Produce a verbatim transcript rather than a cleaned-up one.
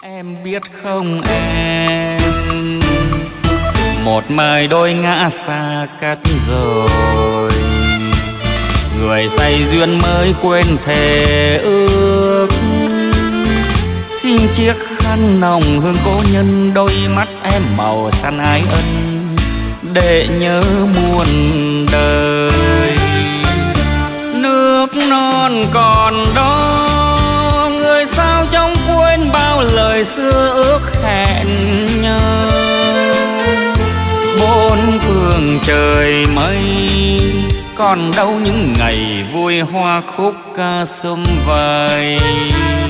Em biết không em, một mai đôi ngã xa cách rồi, người say duyên mới quên thề ước. Xin chiếc khăn nồng hương cố nhân, đôi mắt em màu xanh ái ân, để nhớ muôn đời. Nước non còn đó, người sao trong quên bao lời xưa ước hẹn nhau. Bốn phương trời mây, còn đâu những ngày vui hoa khúc ca sum vầy.